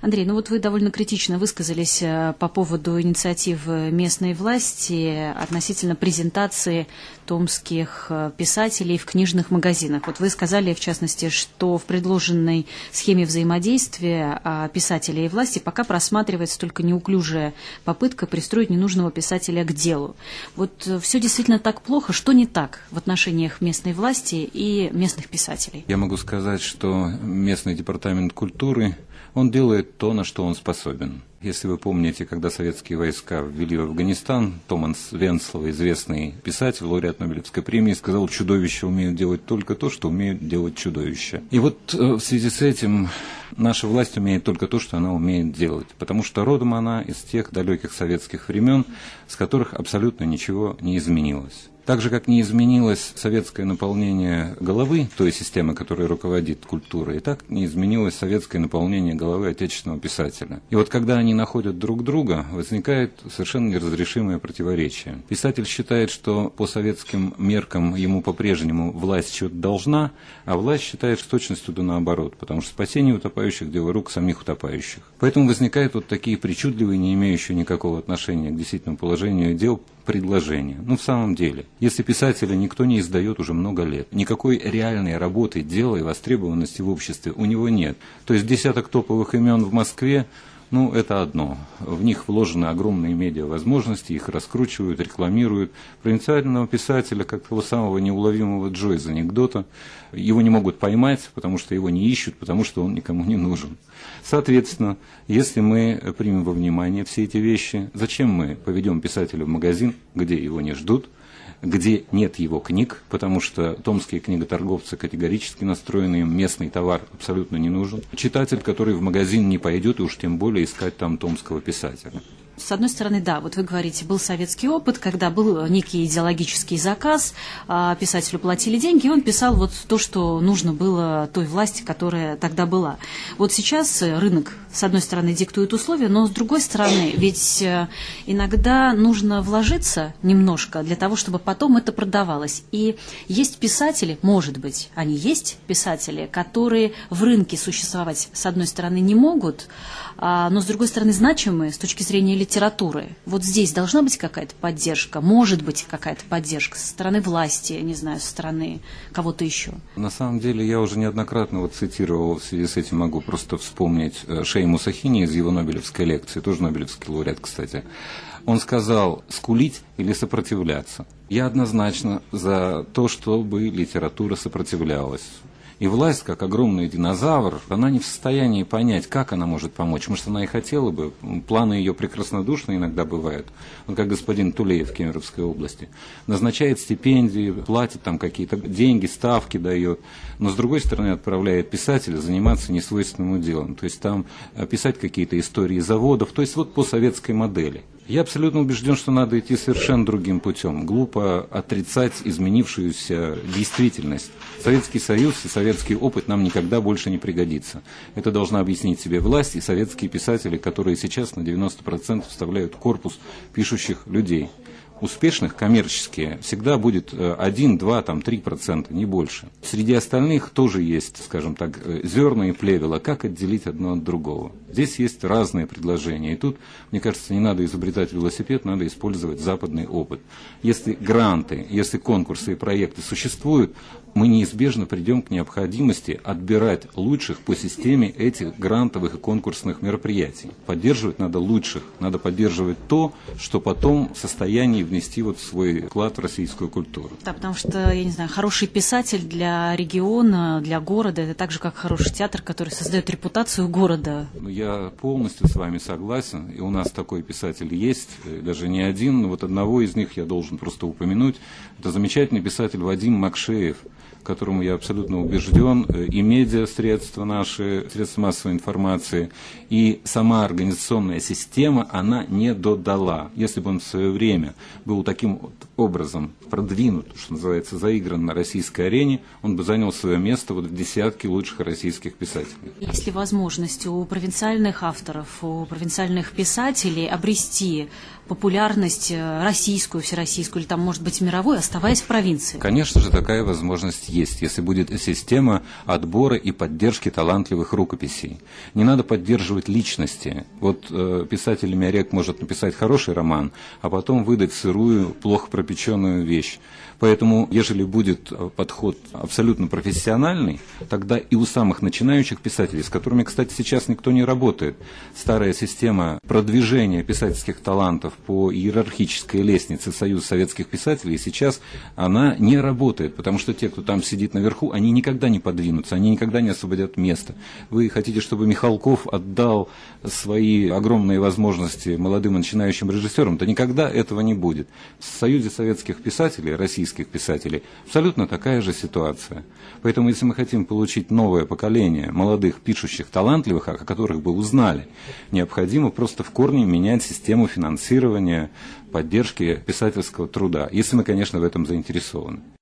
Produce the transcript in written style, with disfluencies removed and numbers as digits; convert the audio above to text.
Андрей, ну вот вы довольно критично высказались по поводу инициатив местной власти относительно презентации томских писателей в книжных магазинах. Вот вы сказали, в частности, что в предложенной схеме взаимодействия писателя и власти пока просматривается только неуклюжая попытка пристроить ненужного писателя к делу. Вот все действительно так плохо? Что не так в отношениях местной власти и местных писателей? Я могу сказать, что местный департамент культуры, он делает то, на что он способен. Если вы помните, когда советские войска ввели в Афганистан, Томас Венслов, известный писатель, лауреат Нобелевской премии, сказал, чудовища умеют делать только то, что умеют делать чудовища. И вот в связи с этим наша власть умеет только то, что она умеет делать. Потому что родом она из тех далеких советских времен, с которых абсолютно ничего не изменилось. Так же, как не изменилось советское наполнение головы, той системы, которая руководит культурой, так не изменилось советское наполнение головы отечественного писателя. И вот когда они находят друг друга, возникает совершенно неразрешимое противоречие. Писатель считает, что по советским меркам ему по-прежнему власть что-то должна, а власть считает, что точностью да наоборот, потому что спасение утопающих – дело рук самих утопающих. Поэтому возникают вот такие причудливые, не имеющие никакого отношения к действительному положению дел, предложения. Ну, в самом деле, если писателя никто не издает уже много лет, никакой реальной работы, дела и востребованности в обществе у него нет. То есть десяток топовых имен в Москве, ну, это одно. В них вложены огромные медиа-возможности, их раскручивают, рекламируют. Провинциального писателя, как того самого неуловимого Джо из анекдота, его не могут поймать, потому что его не ищут, потому что он никому не нужен. Соответственно, если мы примем во внимание все эти вещи, зачем мы поведем писателя в магазин, где его не ждут, где нет его книг, потому что томские книготорговцы категорически настроены, им местный товар абсолютно не нужен. Читатель, который в магазин не пойдет, и уж тем более искать там томского писателя. С одной стороны, да, вот вы говорите, был советский опыт, когда был некий идеологический заказ, писателю платили деньги, и он писал вот то, что нужно было той власти, которая тогда была. Вот сейчас рынок, с одной стороны, диктует условия, но с другой стороны, ведь иногда нужно вложиться немножко для того, чтобы потом это продавалось. И есть писатели, может быть, они есть писатели, которые в рынке существовать, с одной стороны, не могут, но, с другой стороны, значимые с точки зрения литературы. Вот здесь должна быть какая-то поддержка, может быть какая-то поддержка со стороны власти, не знаю, со стороны кого-то еще. На самом деле, я уже неоднократно вот цитировал, в связи с этим могу просто вспомнить Шейму Сахини из его Нобелевской лекции, тоже Нобелевский лауреат, кстати. Он сказал: скулить или сопротивляться. Я однозначно за то, чтобы литература сопротивлялась. И власть, как огромный динозавр, она не в состоянии понять, как она может помочь. Может, она и хотела бы. Планы ее прекраснодушные иногда бывают. Вот как господин Тулеев в Кемеровской области. Назначает стипендии, платит там какие-то деньги, ставки дает. Но, с другой стороны, отправляет писателя заниматься несвойственным делом. То есть там писать какие-то истории заводов. То есть вот по советской модели. Я абсолютно убежден, что надо идти совершенно другим путем. Глупо отрицать изменившуюся действительность. Советский Союз и советский опыт нам никогда больше не пригодится. Это должна объяснить себе власть и советские писатели, которые сейчас на 90% составляют корпус пишущих людей. Успешных коммерчески всегда будет 1, 2, 3%, не больше. Среди остальных тоже есть, скажем так, зерна и плевела. Как отделить одно от другого? Здесь есть разные предложения. И тут, мне кажется, не надо изобретать велосипед, надо использовать западный опыт. Если гранты, если конкурсы и проекты существуют, мы неизбежно придем к необходимости отбирать лучших по системе этих грантовых и конкурсных мероприятий. Поддерживать надо лучших, надо поддерживать то, что потом в состоянии внести вот свой вклад в российскую культуру. Да, потому что, я не знаю, хороший писатель для региона, для города, это так же, как хороший театр, который создает репутацию города. Я полностью с вами согласен, и у нас такой писатель есть, даже не один, но вот одного из них я должен просто упомянуть. Это замечательный писатель Вадим Макшеев, которому я абсолютно убежден, и медиасредства наши, средства массовой информации, и сама организационная система, она не додала. Если бы он в свое время был таким образом продвинут, что называется, заигран на российской арене, он бы занял свое место вот в десятке лучших российских писателей. Есть ли возможность у провинциальных провинциальных авторов, у провинциальных писателей обрести популярность российскую, всероссийскую или там, может быть, мировую, оставаясь в провинции? Конечно же, такая возможность есть, если будет система отбора и поддержки талантливых рукописей. Не надо поддерживать личности. Вот писатель Мярек может написать хороший роман, а потом выдать сырую, плохо пропеченную вещь. Поэтому, ежели будет подход абсолютно профессиональный, тогда и у самых начинающих писателей, с которыми, кстати, сейчас никто не работает, старая система продвижения писательских талантов по иерархической лестнице Союза советских писателей, сейчас она не работает, потому что те, кто там сидит наверху, они никогда не подвинутся, они никогда не освободят место. Вы хотите, чтобы Михалков отдал свои огромные возможности молодым и начинающим режиссерам, то никогда этого не будет. В Союзе советских писателей, российских писателей, абсолютно такая же ситуация. Поэтому, если мы хотим получить новое поколение молодых, пишущих, талантливых, о которых бы узнали, необходимо просто в корне менять систему финансирования, поддержки писательского труда, если мы, конечно, в этом заинтересованы.